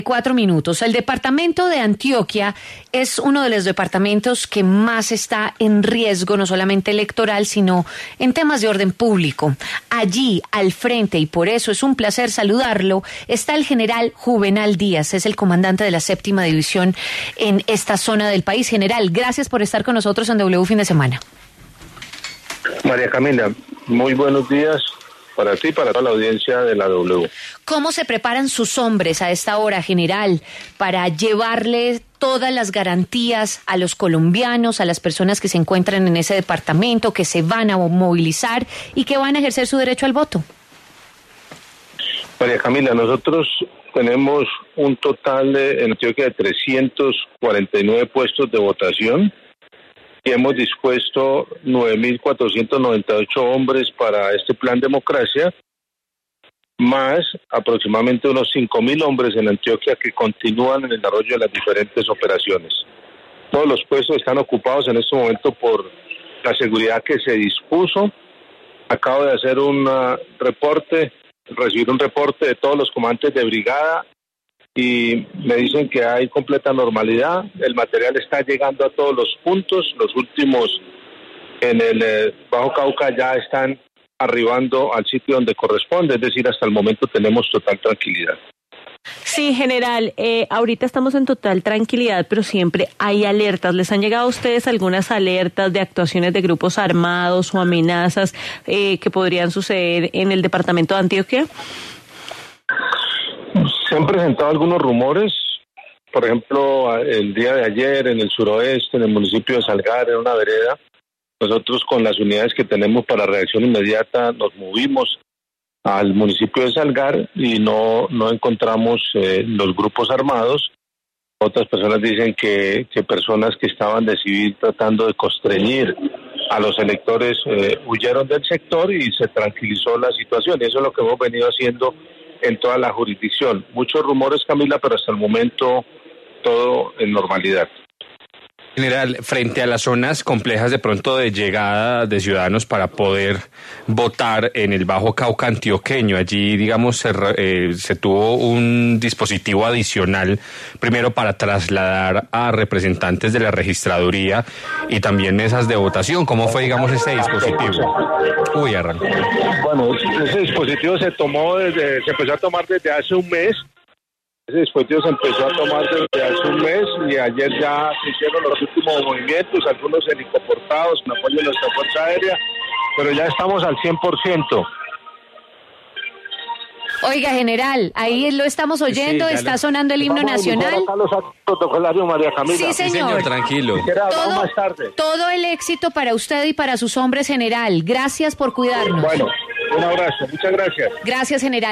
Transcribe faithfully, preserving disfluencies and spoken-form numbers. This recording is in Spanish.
Cuatro minutos. El departamento de Antioquia es uno de los departamentos que más está en riesgo, no solamente electoral, sino en temas de orden público. Allí, al frente, y por eso es un placer saludarlo, está el general Juvenal Díaz, es el comandante de la séptima división en esta zona del país. General, gracias por estar con nosotros en W Fin de Semana. María Camila, muy buenos días para ti y para toda la audiencia de la W. ¿Cómo se preparan sus hombres a esta hora, general, para llevarle todas las garantías a los colombianos, a las personas que se encuentran en ese departamento, que se van a movilizar y que van a ejercer su derecho al voto? María Camila, nosotros tenemos un total de, en Antioquia de trescientos cuarenta y nueve puestos de votación y hemos dispuesto nueve mil cuatrocientos noventa y ocho hombres para este plan democracia, más aproximadamente unos cinco mil hombres en Antioquia que continúan en el desarrollo de las diferentes operaciones. Todos los puestos están ocupados en este momento por la seguridad que se dispuso. Acabo de hacer un uh, reporte, recibir un reporte de todos los comandantes de brigada y me dicen que hay completa normalidad. El material está llegando a todos los puntos. Los últimos en el eh, Bajo Cauca ya están arribando al sitio donde corresponde, es decir, hasta el momento tenemos total tranquilidad. Sí, general, eh, ahorita estamos en total tranquilidad, pero siempre hay alertas. ¿Les han llegado a ustedes algunas alertas de actuaciones de grupos armados o amenazas eh, que podrían suceder en el departamento de Antioquia? Se han presentado algunos rumores, por ejemplo, el día de ayer en el suroeste, en el municipio de Salgar, en una vereda, nosotros con las unidades que tenemos para reacción inmediata nos movimos al municipio de Salgar y no, no encontramos eh, los grupos armados. Otras personas dicen que, que personas que estaban de civil tratando de constreñir a los electores eh, huyeron del sector y se tranquilizó la situación. Y eso es lo que hemos venido haciendo en toda la jurisdicción. Muchos rumores, Camila, pero hasta el momento todo en normalidad. General, frente a las zonas complejas de pronto de llegada de ciudadanos para poder votar en el Bajo Cauca antioqueño, allí, digamos, se, eh, se tuvo un dispositivo adicional, primero para trasladar a representantes de la registraduría y también mesas de votación. ¿Cómo fue, digamos, ese dispositivo? Uy, arrancó. Bueno, ese dispositivo se tomó desde, se empezó a tomar desde hace un mes. Ese dispositivo se empezó a tomar desde hace un mes y ayer ya se hicieron los últimos movimientos, algunos helicoportados con apoyo de nuestra Fuerza Aérea, pero ya estamos al cien por ciento. Oiga, general, ahí lo estamos oyendo, sí, está sonando el himno nacional. Los actos protocolarios, María Camila. Sí, señor. Sí, señor, tranquilo. Todo, más tarde. todo el éxito para usted y para sus hombres, general. Gracias por cuidarnos. Bueno, un abrazo, muchas gracias. Gracias, general.